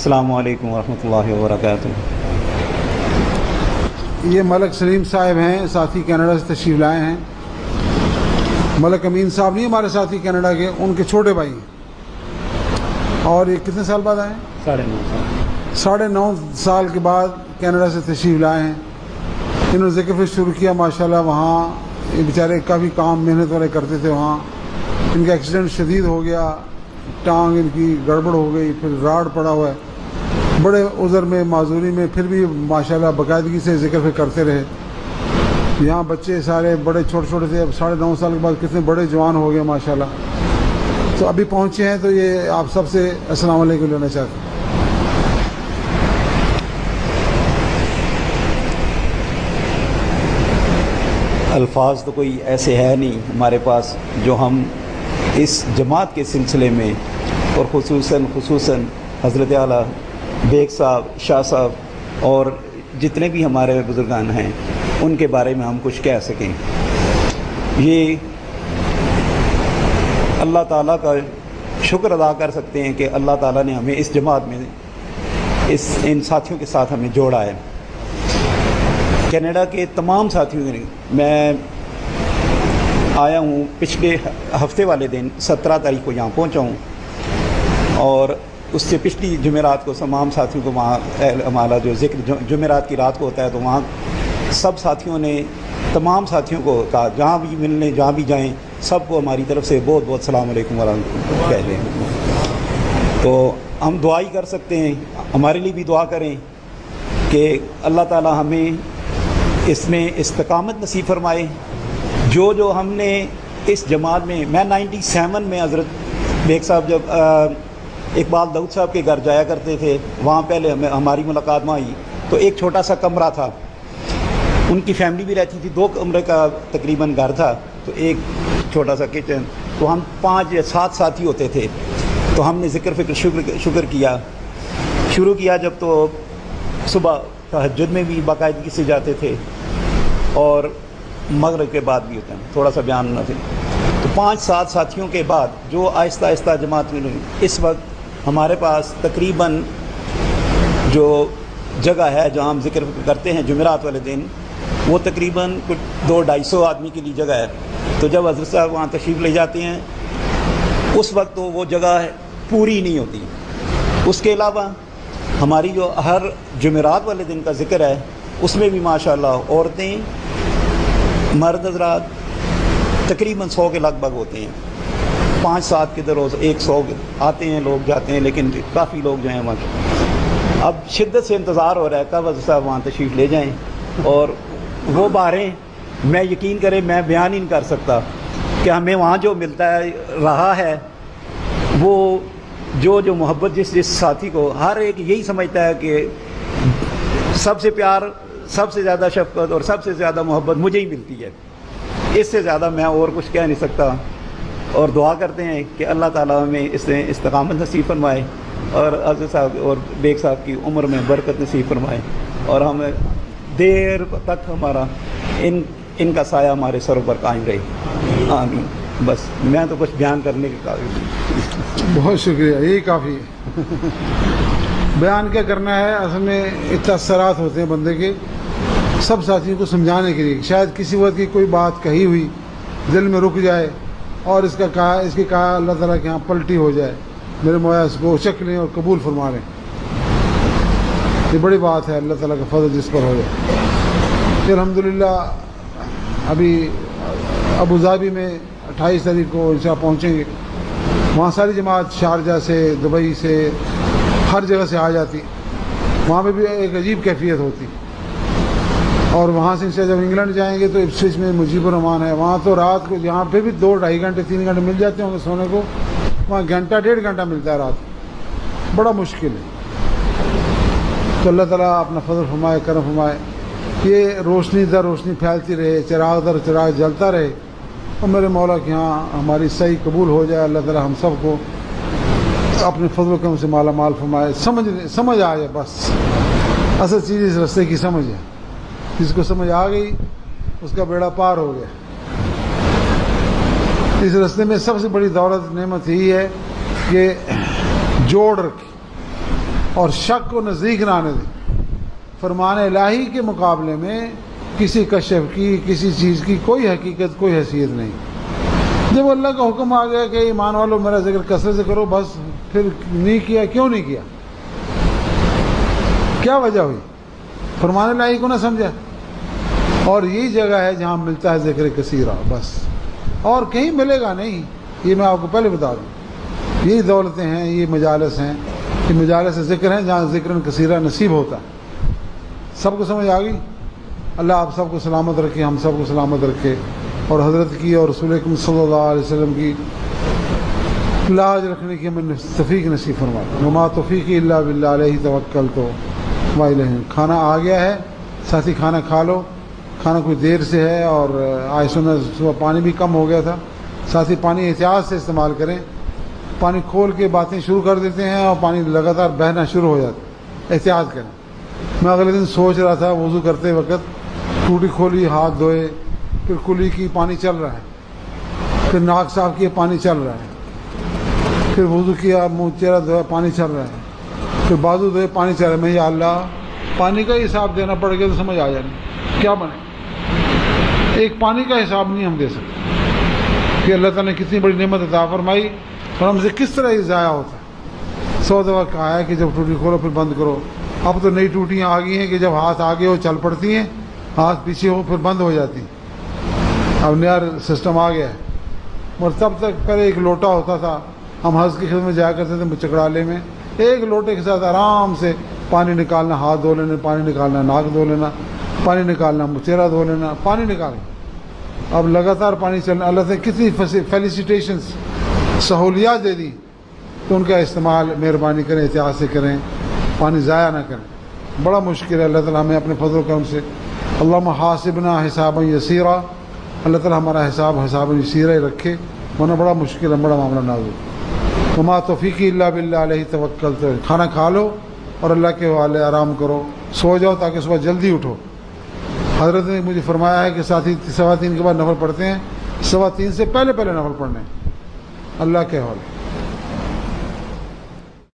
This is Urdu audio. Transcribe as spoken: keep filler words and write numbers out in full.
السلام علیکم ورحمۃ اللہ وبرکاتہ۔ یہ ملک سلیم صاحب ہیں، ساتھی کینیڈا سے تشریف لائے ہیں۔ ملک امین صاحب نہیں ہمارے ساتھی کینیڈا کے، ان کے چھوٹے بھائی ہیں، اور یہ کتنے سال بعد آئے ہیں؟ ساڑھے نو سال ساڑھے نو سال کے بعد کینیڈا سے تشریف لائے ہیں۔ انہوں نے ذکر پھر شروع کیا، ماشاءاللہ وہاں یہ بیچارے کافی کام محنت والے کرتے تھے، وہاں ان کا ایکسیڈنٹ شدید ہو گیا، ٹانگ ان کی گڑبڑ ہو گئی، پھر راڈ پڑا ہوا ہے، بڑے عذر میں معذوری میں پھر بھی ماشاءاللہ باقاعدگی سے ذکر پھر کرتے رہے۔ یہاں بچے سارے بڑے چھوٹے چھوٹے تھے، اب ساڑھے نو سال کے بعد کتنے بڑے جوان ہو گئے ماشاءاللہ۔ تو ابھی پہنچے ہیں، تو یہ آپ سب سے السلام علیکم لینا چاہتے ہیں۔ الفاظ تو کوئی ایسے ہے نہیں ہمارے پاس جو ہم اس جماعت کے سلسلے میں، اور خصوصاً خصوصاً حضرت اعلیٰ بیگ صاحب، شاہ صاحب اور جتنے بھی ہمارے بزرگان ہیں ان کے بارے میں ہم کچھ کہہ سکیں۔ یہ اللہ تعالیٰ کا شکر ادا کر سکتے ہیں کہ اللہ تعالیٰ نے ہمیں اس جماعت میں اس ان ساتھیوں کے ساتھ ہمیں جوڑا ہے۔ کینیڈا کے تمام ساتھیوں نے، میں آیا ہوں پچھلے ہفتے والے دن سترہ تاریخ کو یہاں پہنچا ہوں، اور اس سے پچھلی جمعرات کو تمام ساتھیوں کو وہاں ہمارا جو ذکر جمعرات کی رات کو ہوتا ہے، تو وہاں سب ساتھیوں نے تمام ساتھیوں کو کہا جہاں بھی ملنے جہاں بھی جائیں سب کو ہماری طرف سے بہت بہت السلام علیکم ورحمۃ اللہ کہہ لیں۔ تو ہم دعا ہی کر سکتے ہیں، ہمارے لیے بھی دعا کریں کہ اللہ تعالی ہمیں اس میں استقامت نصیب فرمائے۔ جو جو ہم نے اس جماعت میں، میں نائنٹی سیون میں حضرت بیگ صاحب جب اقبال داؤد صاحب کے گھر جایا کرتے تھے، وہاں پہلے ہمیں ہماری ملاقات وہاں ہوئی، تو ایک چھوٹا سا کمرہ تھا، ان کی فیملی بھی رہتی تھی، دو کمرے کا تقریباً گھر تھا، تو ایک چھوٹا سا کچن، تو ہم پانچ یا سات ساتھی ہوتے تھے۔ تو ہم نے ذکر فکر شکر شکر کیا شروع کیا جب تو صبح تہجد میں بھی باقاعدگی سے جاتے تھے، اور مغرب کے بعد بھی ہوتا ہے، تھوڑا سا بیان نہ تھے۔ تو پانچ سات ساتھیوں کے بعد جو آہستہ آہستہ جماعت میں ہوئی، اس وقت ہمارے پاس تقریباً جو جگہ ہے جہاں ہم ذکر کرتے ہیں جمعرات والے دن، وہ تقریباً کچھ دو ڈھائی سو آدمی کے لیے جگہ ہے۔ تو جب حضرت صاحب وہاں تشریف لے جاتے ہیں اس وقت تو وہ جگہ پوری نہیں ہوتی۔ اس کے علاوہ ہماری جو ہر جمعرات والے دن کا ذکر ہے، اس میں بھی ماشاءاللہ عورتیں مرد حضرات تقریباً سو کے لگ بھگ ہوتے ہیں، پانچ سات کے روز ایک سو آتے ہیں، لوگ جاتے ہیں، لیکن کافی لوگ جو ہیں وہاں اب شدت سے انتظار ہو رہا ہے کب حضرت صاحب وہاں تشریف لے جائیں اور وہ باریں، میں یقین کریں میں بیان ہی نہیں کر سکتا کہ ہمیں وہاں جو ملتا ہے رہا ہے، وہ جو جو محبت جس جس ساتھی کو، ہر ایک یہی سمجھتا ہے کہ سب سے پیار، سب سے زیادہ شفقت اور سب سے زیادہ محبت مجھے ہی ملتی ہے۔ اس سے زیادہ میں اور کچھ کہہ نہیں سکتا، اور دعا کرتے ہیں کہ اللہ تعالیٰ ہمیں اس سے استقامت نصیب فرمائے، اور حضرت صاحب اور بیگ صاحب کی عمر میں برکت نصیب فرمائے، اور ہمیں دیر تک ہمارا ان ان کا سایہ ہمارے سروں پر قائم رہے، آمین۔ بس میں تو کچھ بیان کرنے کے قابل نہیں۔ بہت شکریہ، یہی کافی ہے۔ بیان کیا کرنا ہے، اصل میں اتنے اثرات ہوتے ہیں بندے کے، سب ساتھیوں کو سمجھانے کے لیے، شاید کسی وقت کی کوئی بات کہی ہوئی دل میں رک جائے، اور اس کا کہا اس کی کہا اللہ تعالیٰ کے یہاں پلٹی ہو جائے، میرے مویا اس کو چک لیں اور قبول فرما لیں۔ یہ بڑی بات ہے، اللہ تعالیٰ کا فضل جس پر ہو جائے۔ پھر الحمدللہ ابھی ابو ظہبی میں اٹھائیس تاریخ کو انشاءاللہ پہنچیں گے، وہاں ساری جماعت شارجہ سے، دبئی سے، ہر جگہ سے آ جاتی، وہاں پہ بھی ایک عجیب کیفیت ہوتی۔ اور وہاں سے انشاءاللہ جب انگلینڈ جائیں گے تو اپسوچ میں مجیب الرحمان ہے، وہاں تو رات کو یہاں پہ بھی دو ڈھائی گھنٹے تین گھنٹے مل جاتے ہوں گے سونے کو، وہاں گھنٹہ ڈیڑھ گھنٹہ ملتا ہے رات، بڑا مشکل ہے۔ تو اللہ تعالیٰ اپنا فضل فرمائے، کرم فرمائے، یہ روشنی در روشنی پھیلتی رہے، چراغ در چراغ جلتا رہے، اور میرے مولا کے یہاں ہماری صحیح قبول ہو جائے۔ اللہ تعالیٰ ہم سب کو اپنے فضل و کرم سے مالا مال فرمائے، سمجھ سمجھ آ جائے، بس اصل چیز اس رستے کی سمجھ ہے، جس کو سمجھ آ گئی اس کا بیڑا پار ہو گیا۔ اس رستے میں سب سے بڑی دولت نعمت یہی ہے کہ جوڑ رکھی، اور شک کو نزدیک نہ آنے دیں. فرمان الہی کے مقابلے میں کسی کشف کی کسی چیز کی کوئی حقیقت کوئی حیثیت نہیں. جب اللہ کا حکم آ گیا کہ ایمان والوں میرا ذکر کثرت سے کرو، بس پھر نہیں کیا. کیوں نہیں کیا؟ کیا وجہ ہوئی؟ فرمان الہی کو نہ سمجھا. اور یہی جگہ ہے جہاں ملتا ہے ذکر کثیرہ، بس اور کہیں ملے گا نہیں. یہ میں آپ کو پہلے بتا دوں، یہی دولتیں ہیں، یہ مجالس ہیں، یہ مجالس ذکر ہیں جہاں ذکر کثیرہ نصیب ہوتا ہے. سب کو سمجھ آ گئی؟ اللہ آپ سب کو سلامت رکھے، ہم سب کو سلامت رکھے، اور حضرت کی اور رسول اکرم صلی اللہ علیہ وسلم کی لاج رکھنے کی ہمیں توفیق نصیب فرمائے. وما توفیق الا باللہ علیہ توکلت والیہ. کھانا آ گیا ہے، ساتھی کھانا کھا لو. کھانا کوئی دیر سے ہے اور آج سنا صبح پانی بھی کم ہو گیا تھا. ساتھی پانی احتیاط سے استعمال کریں. پانی کھول کے باتیں شروع کر دیتے ہیں اور پانی لگاتار بہنا شروع ہو جاتا ہے. احتیاط کریں. میں اگلے دن سوچ رہا تھا وضو کرتے وقت، ٹوٹی کھولی، ہاتھ دھوئے، پھر کلی کی پانی چل رہا ہے، پھر ناک صاف کیے پانی چل رہا ہے، پھر وضو کیا، منہ چہرہ دھویا پانی چل رہا ہے، پھر بازو دھوئے پانی چل رہا ہے. میں یا اللہ پانی کا حساب دینا پڑ گیا تو سمجھ آ جائے کیا بنے. ایک پانی کا حساب نہیں ہم دے سکتے کہ اللہ تعالیٰ نے کتنی بڑی نعمت عطا فرمائی اور ہم سے کس طرح یہ ضائع ہوتا ہے. سو دفعہ کہا ہے کہ جب ٹوٹی کھولو پھر بند کرو. اب تو نئی ٹوٹیاں آ گئی ہیں کہ جب ہاتھ آگے ہو چل پڑتی ہیں، ہاتھ پیچھے ہو پھر بند ہو جاتی ہیں. اب نیا سسٹم آ گیا ہے. اور تب تک پہلے ایک لوٹا ہوتا تھا، ہم حج کی خدمت میں جایا کرتے تھے چکڑالے میں، ایک لوٹے کے ساتھ آرام سے پانی نکالنا، ہاتھ دھو لینا، پانی نکالنا، ناک دھو لینا، پانی نکالنا، چہرہ دھو لینا، پانی نکالنا. اب لگاتار پانی چلنا. اللہ نے کتنی فیلیسیٹیشنس، سہولیات دے دی، تو ان کا استعمال مہربانی کریں، احتیاط سے کریں، پانی ضائع نہ کریں. بڑا مشکل ہے. اللہ تعالیٰ ہمیں اپنے فضل و کرم سے اللہم حاسبنا حسابا یسیرا، اللہ تعالیٰ ہمارا حساب حساب یسیرا ہی رکھے، ورنہ بڑا مشکل ہے، بڑا معاملہ نازک. وما توفیقی الا باللہ علیہ توکلت. کھانا کھا لو اور اللہ کے حوالے آرام کرو، سو جاؤ تاکہ صبح جلدی اٹھو. حضرت نے مجھے فرمایا ہے کہ ساتھی سوا تین کے بعد نفل پڑھتے ہیں، سوا تین سے پہلے پہلے نفل پڑھنے. اللہ کے حوالے.